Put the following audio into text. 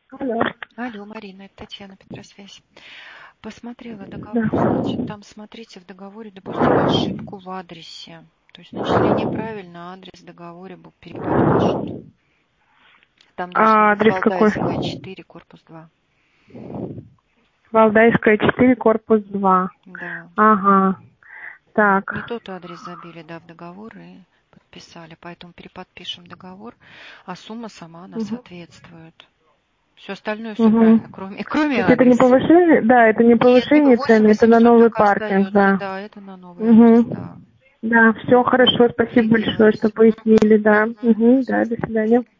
Алло. Алло, Марина, это Татьяна, Петросвязь. Посмотрела Да. договор, значит, там, смотрите, в договоре допустили ошибку в адресе. То есть начислили неправильно, а адрес в договоре был переподпишут. Там должно быть Адрес какой? Валдайская, 4, корпус 2. Валдайская, 4, корпус 2. Да. Ага. Так. Не тот адрес забили, да, в договор и подписали. Поэтому переподпишем договор, а сумма сама она соответствует. Все остальное все правильно, кроме То есть это не адреса. повышение, да, это не Нет, не повышение цены, 8 это на 800 новый так и паркинг, остается. да. Да, это на новый адрес, да. Да, все хорошо, спасибо большое, Соединяюсь. что пояснили, да. Да, до свидания.